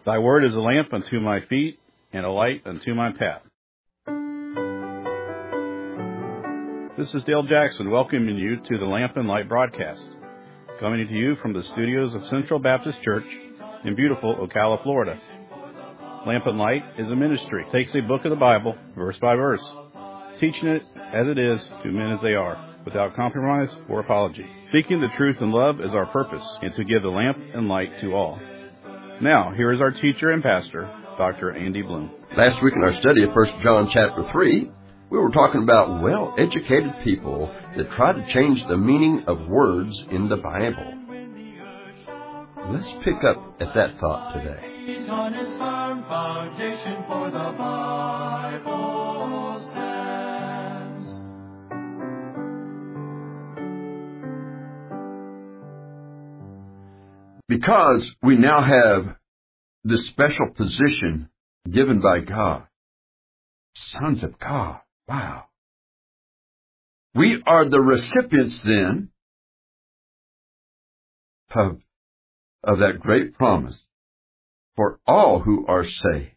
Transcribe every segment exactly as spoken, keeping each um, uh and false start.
Thy word is a lamp unto my feet, and a light unto my path. This is Dale Jackson welcoming you to the Lamp and Light broadcast, coming to you from the studios of Central Baptist Church in beautiful Ocala, Florida. Lamp and Light is a ministry. It takes a book of the Bible, verse by verse, teaching it as it is to men as they are, without compromise or apology. Speaking the truth in love is our purpose, and to give the lamp and light to all. Now, here is our teacher and pastor, Doctor Andy Bloom. Last week in our study of First John chapter three, we were talking about well-educated people that try to change the meaning of words in the Bible. Let's pick up at that thought today. On his firm foundation, for the Bible stands. Because we now have this special position given by God, sons of God. Wow. We are the recipients then of, of that great promise for all who are saved.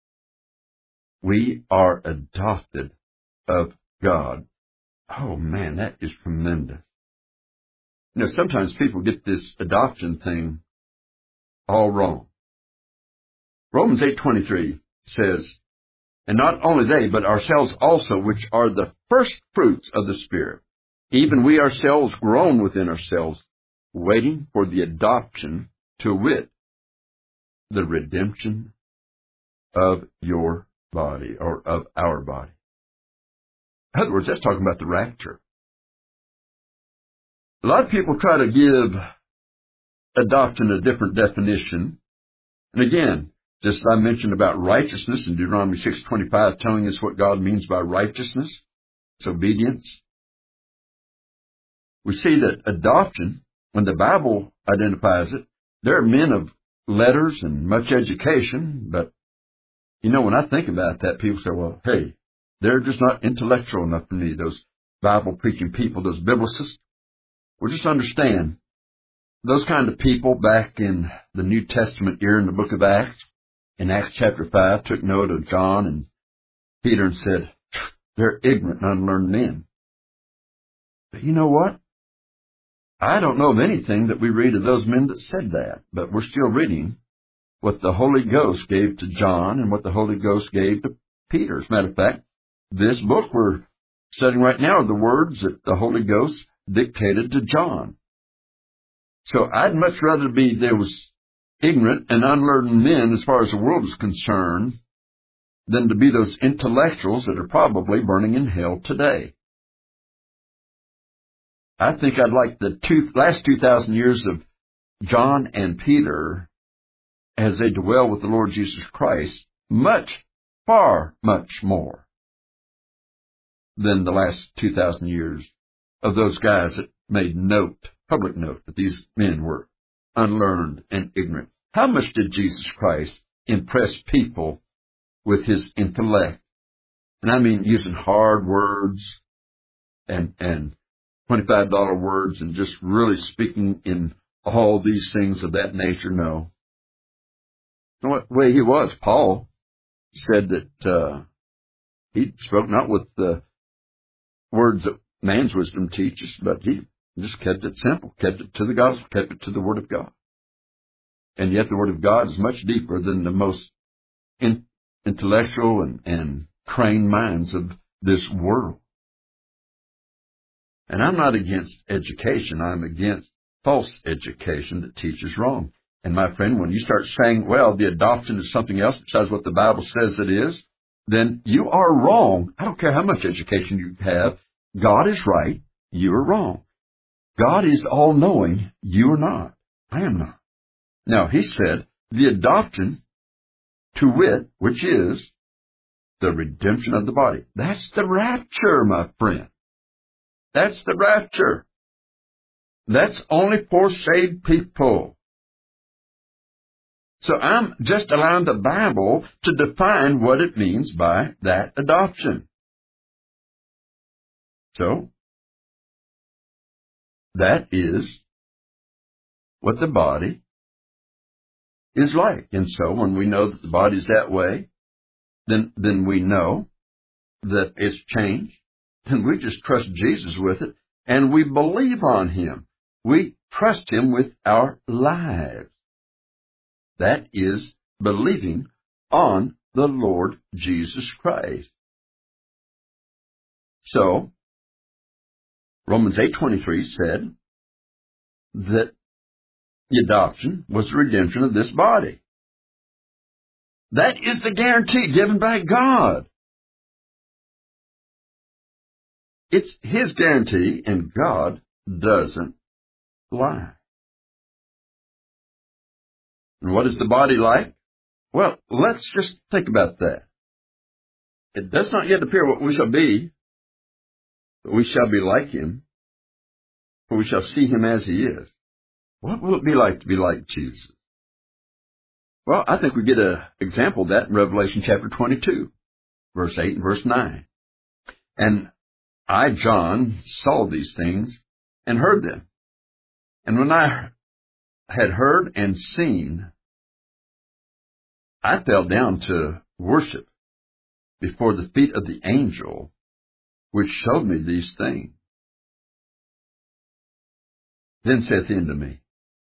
We are adopted of God. Oh man, that is tremendous. You know, sometimes people get this adoption thing all wrong. Romans eight twenty-three says, and not only they, but ourselves also, which are the first fruits of the Spirit, even we ourselves groan within ourselves, waiting for the adoption, to wit, the redemption of your body, or of our body. In other words, that's talking about the rapture. A lot of people try to give adoption a different definition. And again, just as I mentioned about righteousness in Deuteronomy six twenty-five, telling us what God means by righteousness, it's obedience. We see that adoption, when the Bible identifies it, there are men of letters and much education, but, you know, when I think about that, people say, well, hey, they're just not intellectual enough for me, those Bible-preaching people, those biblicists. Well, just understand, those kind of people back in the New Testament era in the book of Acts, in Acts chapter five, took note of John and Peter and said, they're ignorant and unlearned men. But you know what? I don't know of anything that we read of those men that said that, but we're still reading what the Holy Ghost gave to John and what the Holy Ghost gave to Peter. As a matter of fact, this book we're studying right now are the words that the Holy Ghost dictated to John. So I'd much rather be there was ignorant and unlearned men as far as the world is concerned than to be those intellectuals that are probably burning in hell today. I think I'd like the two, last two thousand years of John and Peter as they dwell with the Lord Jesus Christ much, far, much more than the last two thousand years of those guys that made note, public note, that these men were unlearned and ignorant. How much did Jesus Christ impress people with his intellect? And I mean using hard words and, and twenty-five dollar words and just really speaking in all these things of that nature? No. The way he was, Paul said that uh, he spoke not with the words that man's wisdom teaches, but he just kept it simple, kept it to the gospel, kept it to the Word of God. And yet the Word of God is much deeper than the most in, intellectual and, and trained minds of this world. And I'm not against education. I'm against false education that teaches wrong. And my friend, when you start saying, well, the adoption is something else besides what the Bible says it is, then you are wrong. I don't care how much education you have. God is right. You are wrong. God is all-knowing. You are not. I am not. Now, he said, the adoption, to wit, which is the redemption of the body. That's the rapture, my friend. That's the rapture. That's only for saved people. So I'm just allowing the Bible to define what it means by that adoption. So, that is what the body is like. And so when we know that the body is that way, then, then we know that it's changed. Then we just trust Jesus with it, and we believe on Him. We trust Him with our lives. That is believing on the Lord Jesus Christ. So, Romans eight twenty-three said that the adoption was the redemption of this body. That is the guarantee given by God. It's His guarantee, and God doesn't lie. And what is the body like? Well, let's just think about that. It does not yet appear what we shall be, but we shall be like Him, for we shall see Him as He is. What will it be like to be like Jesus? Well, I think we get an example of that in Revelation chapter twenty-two, verse eight and verse nine. And I, John, saw these things and heard them. And when I had heard and seen, I fell down to worship before the feet of the angel which showed me these things. Then saith he unto me,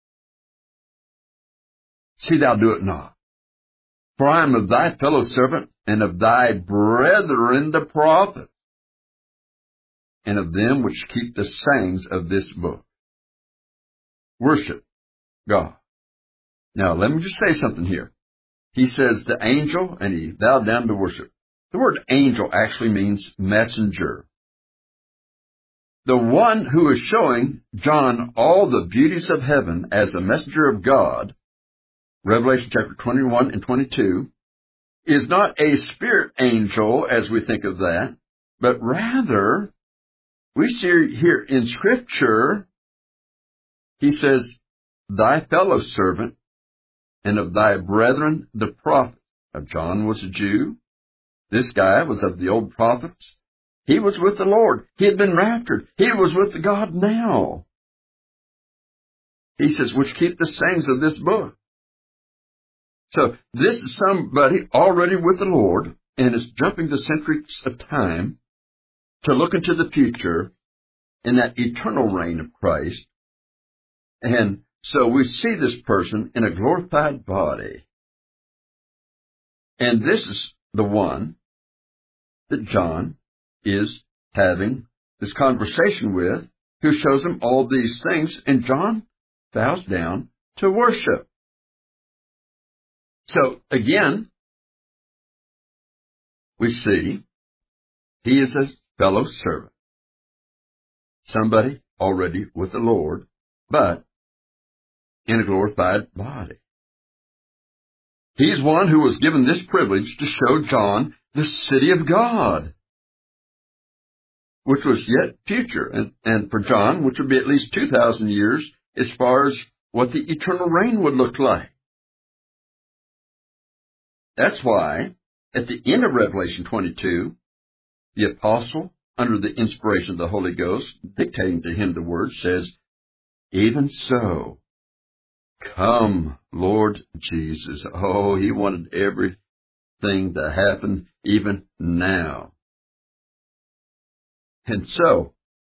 See thou do it not, for I am of thy fellow servant, and of thy brethren the prophets, and of them which keep the sayings of this book. Worship God. Now, let me just say something here. He says the angel, and he bowed down to worship. The word angel actually means messenger. The one who is showing John all the beauties of heaven as a messenger of God, Revelation chapter twenty-one and twenty-two, is not a spirit angel as we think of that, but rather, we see here in Scripture, he says, Thy fellow servant, and of thy brethren the prophets. Now, John was a Jew. This guy was of the old prophets. He was with the Lord. He had been raptured. He was with the God now. He says, which keep the sayings of this book. So this is somebody already with the Lord and is jumping the centuries of time to look into the future in that eternal reign of Christ. And so we see this person in a glorified body. And this is the one that John is having this conversation with, who shows him all these things, and John bows down to worship. So, again, we see he is a fellow servant, somebody already with the Lord, but in a glorified body. He's one who was given this privilege to show John the city of God, which was yet future, and, and for John, which would be at least two thousand years as far as what the eternal reign would look like. That's why, at the end of Revelation twenty-two, the apostle, under the inspiration of the Holy Ghost, dictating to him the words, says, Even so, come, Lord Jesus. Oh, he wanted everything to happen even now. And so,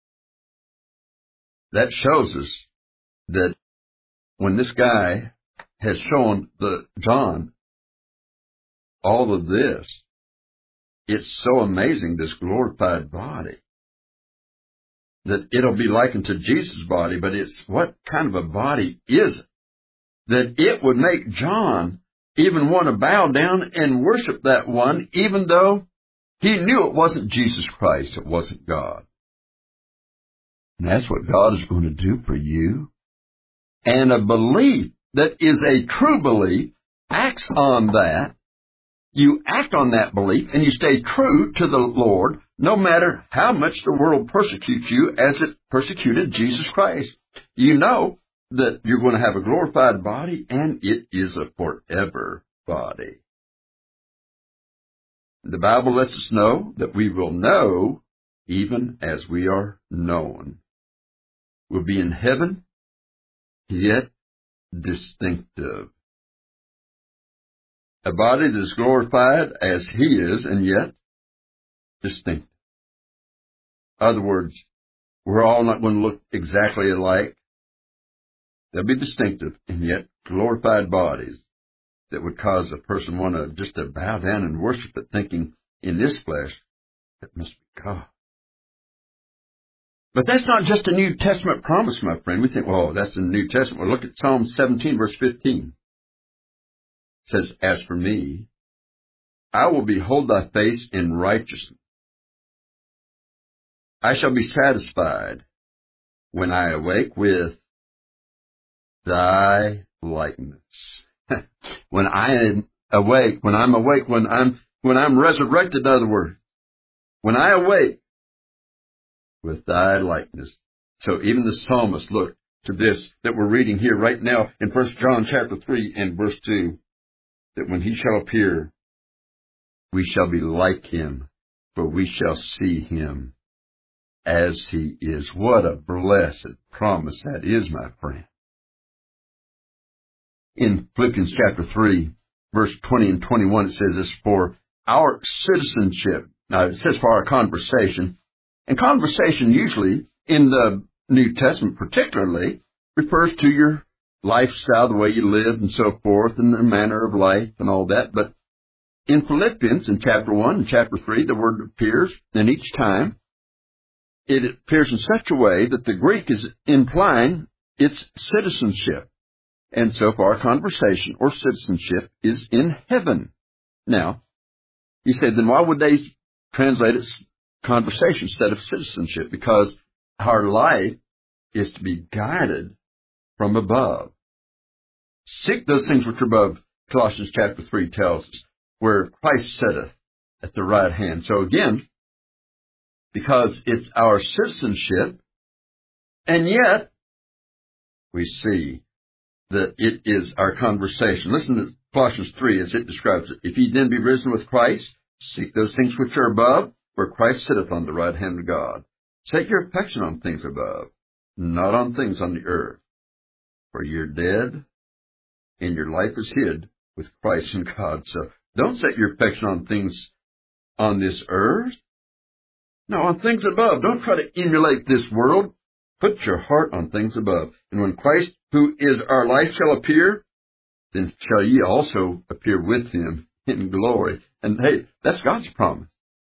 that shows us that when this guy has shown the John all of this, it's so amazing, this glorified body, that it'll be likened to Jesus' body, but it's what kind of a body is it? That it would make John even want to bow down and worship that one, even though he knew it wasn't Jesus Christ, it wasn't God. And that's what God is going to do for you. And a belief that is a true belief acts on that. You act on that belief and you stay true to the Lord, no matter how much the world persecutes you as it persecuted Jesus Christ. You know that you're going to have a glorified body, and it is a forever body. The Bible lets us know that we will know even as we are known. We'll be in heaven, yet distinctive. A body that is glorified as He is, and yet distinct. In other words, we're all not going to look exactly alike. They'll be distinctive, and yet glorified bodies that would cause a person want to just to bow down and worship it, thinking in this flesh, that must be God. But that's not just a New Testament promise, my friend. We think, well, that's in the New Testament. Well, look at Psalm seventeen, verse fifteen. It says, as for me, I will behold thy face in righteousness. I shall be satisfied when I awake with thy likeness. When I am awake, when I'm awake, when I'm when I'm resurrected, in other words, when I awake with thy likeness. So even the psalmist looked to this that we're reading here right now in First John chapter three and verse two, that when he shall appear, we shall be like him, for we shall see him as he is. What a blessed promise that is, my friend. In Philippians chapter three, verse twenty and twenty-one, it says this, for our citizenship. Now, it says for our conversation. And conversation usually, in the New Testament particularly, refers to your lifestyle, the way you live and so forth, and the manner of life and all that. But in Philippians, in chapter one and chapter three, the word appears, and each time it appears in such a way that the Greek is implying its citizenship. And so far, conversation or citizenship is in heaven. Now, you say, then why would they translate it conversation instead of citizenship? Because our life is to be guided from above. Seek those things which are above, Colossians chapter three tells us, where Christ sitteth at the right hand. So again, because it's our citizenship, and yet we see that it is our conversation. Listen to Colossians three as it describes it. If ye then be risen with Christ, seek those things which are above, where Christ sitteth on the right hand of God. Set your affection on things above, not on things on the earth. For you're dead, and your life is hid with Christ in God. So don't set your affection on things on this earth. No, on things above. Don't try to emulate this world. Put your heart on things above. And when Christ, who is our life, shall appear, then shall ye also appear with him in glory. And hey, that's God's promise.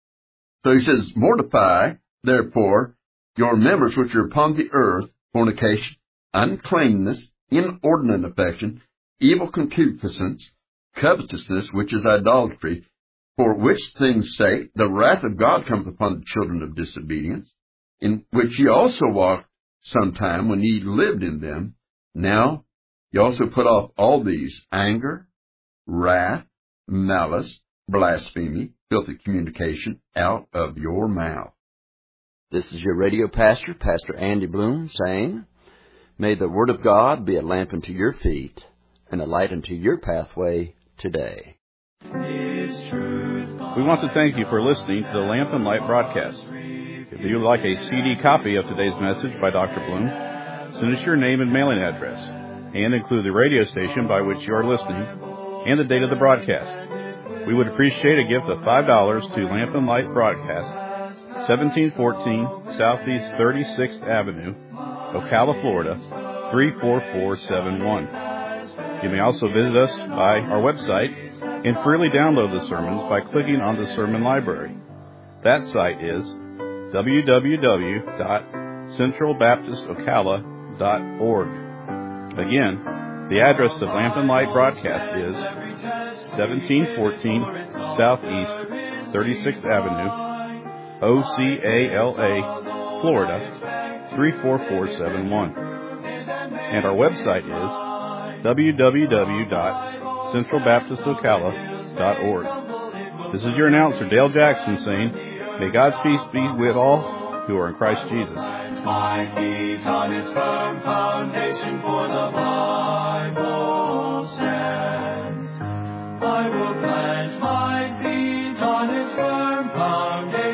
So he says, mortify, therefore, your members which are upon the earth, fornication, uncleanness, inordinate affection, evil concupiscence, covetousness, which is idolatry, for which things' sake the wrath of God cometh upon the children of disobedience, in which ye also walked sometime when ye lived in them. Now ye also put off all these: anger, wrath, malice, blasphemy, filthy communication out of your mouth. This is your radio pastor, Pastor Andy Bloom, saying, may the Word of God be a lamp unto your feet and a light unto your pathway today. We want to thank you for listening to the Lamp and Light broadcast. If you would like a C D copy of today's message by Doctor Bloom, send us your name and mailing address, and include the radio station by which you are listening and the date of the broadcast. We would appreciate a gift of five dollars to Lamp and Light Broadcast, seventeen fourteen Southeast thirty-sixth Avenue, Ocala, Florida, three four four seven one. You may also visit us by our website and freely download the sermons by clicking on the Sermon Library. That site is w w w dot central baptist ocala dot org. Again, the address of Lamp and Light Broadcast is seventeen fourteen Southeast thirty-sixth Avenue, O C A L A, Florida, three four four seven one. And our website is w w w dot central baptist ocala dot org. This is your announcer, Dale Jackson, saying, may God's peace be with all who are in Christ Jesus. My feet on its firm foundation, for the Bible stands. I will plant my feet on its firm foundation.